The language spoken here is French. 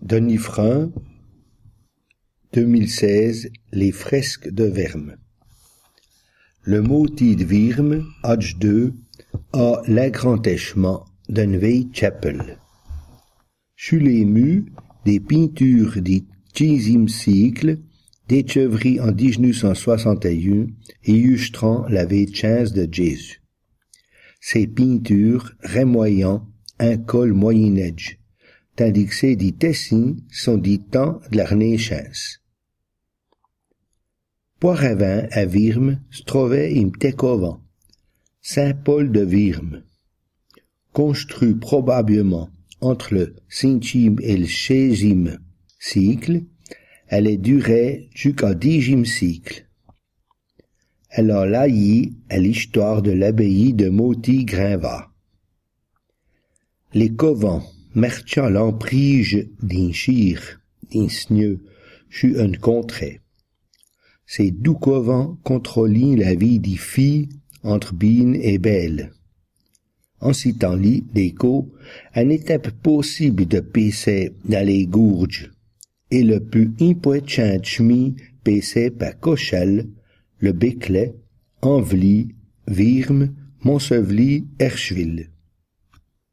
Denis Frein, 2016, Les fresques de Verme. Le motif de Verme, âge 2, a l'agrandissement d'une vieille chapelle. Sur les murs, des peintures du XVe siècle, déchevries en 1961, illustrant la vétance de Jésus. Ces peintures remoyant un col Moyen-Âge, tandis que ces des dessins sont du temps de la Renaissance. Poiravant à Verme se trouvait un petit couvent, Saint-Paul de Verme, construit probablement entre le 5e et le 16e siècle. Elle est durée jusqu'au 10e siècle. Elle a laillé à l'histoire de l'abbaye de Moty-Grinvard. Les covents marchant l'emprise d'un chir, d'un sneux, sur une contrée. Ces deux covents contrôlaient la vie des filles entre bien et belle. En citant li d'écho, il n'était pas possible de passer dans les gourges, et le plus important chemin passait par Cochelle, le Béclay, Anvely, Verme, Montsevely, Herscheville.